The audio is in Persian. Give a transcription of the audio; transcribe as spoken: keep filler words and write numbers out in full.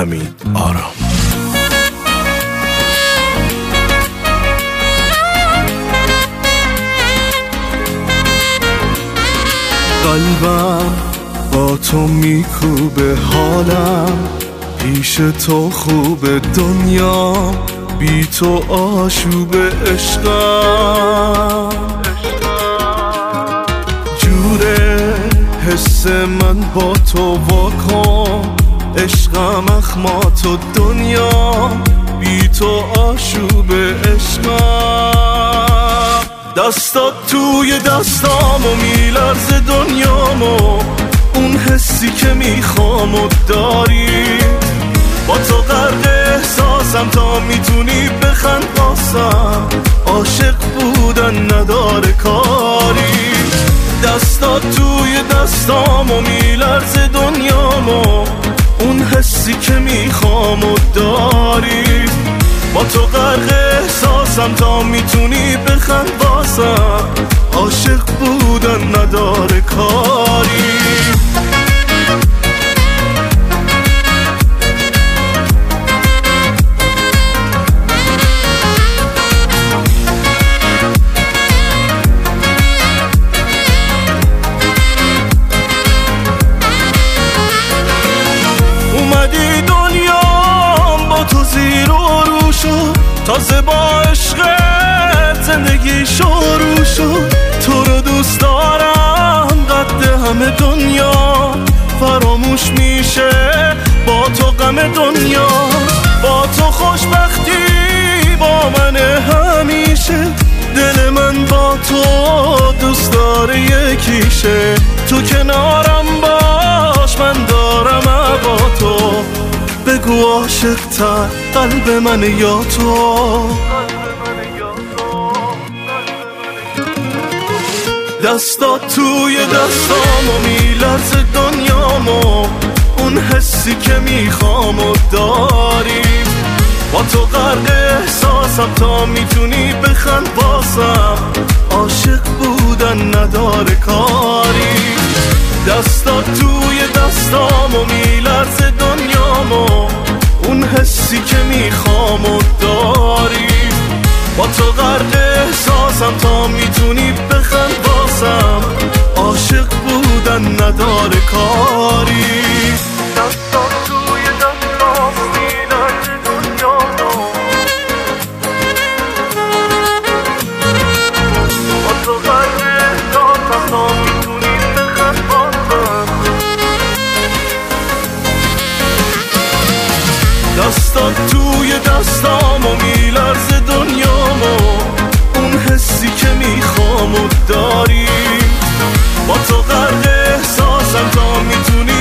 حمید آرام. قلبم با تو میکوبه، حالم پیش تو خوبه، دنیا بی تو آشوب، عشقم جوره حس من با تو واکن، عشقم اخماتو، دنیا بی تو آشوب، عشقم دستات توی دستامو میلرزه دنیامو، اون حسی که میخوامو داری، با تو غرق احساسم تا میتونی بخند واسم، عاشق بودن نداره کاری، دستات توی دستامو میلرزه دنیامو، اون حسی که میخوامو داری، با تو غرق احساسم تا میتونی بخند واسم، عاشق بودن نداره کاری. اومدی دنیام با تو زیر و رو شد، تازه با عشقت زندگی شروع شد، تو رو دوست دارم قد همه دنیا، فراموش میشه با تو غم دنیا، با تو خوشبختی با من همیشه، دل من با تو دوست داره یکیشه، تو کنارم باش من دارم با تو، بگو عاشق تر قلب من یا تو، دستات توی دستامو میلرزه دنیامو، اون حسی که میخوامو داری، با تو غرق احساسم تا میتونی بخند واسم، عاشق بودن نداره کاری، دستات توی دستامو میلرزه دنیامو، اون حسی که میخوامو داری، با تو غرق احساسم تا میتونی بخند واسم، عاشق بودن نداره کاری، دستات توی دستامو میلرزه دنیامو، با تو غرق احساسم تا میتونی بخند واسم، دستات توی دستامو میلرزه دنیامو، اون حسی که میخوامو داری، با تو غرق احساسم تا میتونی